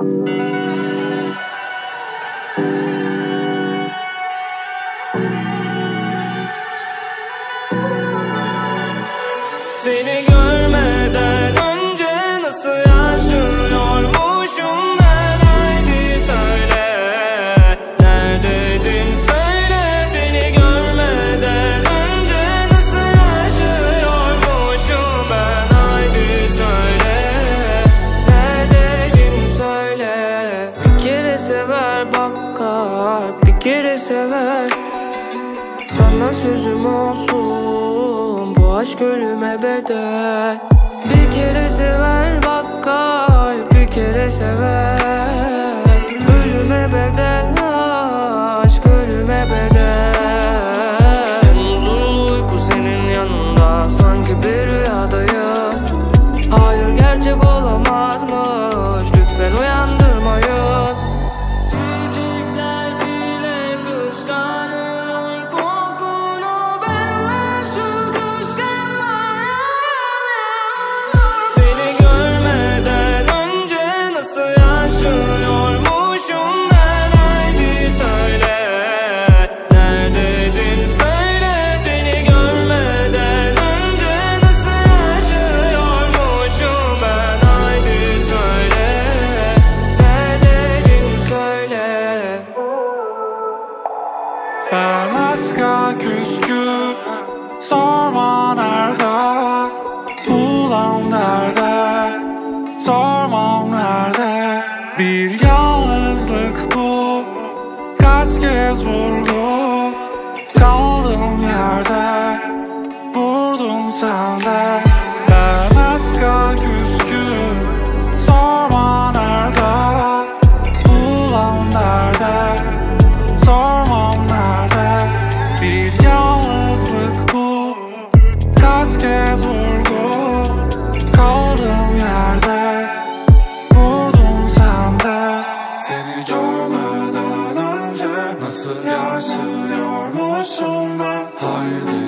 Seni görmeden önce nasıl yaşıyormuşum ben, haydi söyle. Neredeydin söyle, seni görmeden önce nasıl yaşıyormuşum ben, haydi söyle. Neredeydin söyle. Bir kere sever bak kalp, bir kere sever. Sana sözüm olsun, bu aşk ölüme bedel. Bir kere sever bak kalp, bir kere sever. Ölüme bedel, aşk ölüme bedel. Huzurlu uyku senin yanında, sanki bir rüyadayım. Hayır gerçek olamazmış, lütfen uyandırmayın. Çiçekler bile kıskanıyor kokunu, benle şu kıskanmaya. Seni görmeden önce nasıl yaşıyormuşum ben, haydi söyle. Neredeydin söyle, seni görmeden önce nasıl yaşıyormuşum ben, haydi söyle. Neredeydin söyle. Ben aşka küskün, sorma nerede, ulan nerede, sormam nerede. Bir yalnızlık bu, kaç kez vurdu, kaldım yerde, vurdun sen de. Ben aşka küskün, sorma nerede, ulan nerede, sormam nerede. Bir yalnızlık bu, kaç kez vurdu, kaldım yerde, vurdun sen de. Seni görmeden önce nasıl yaşıyormuşum ben, haydi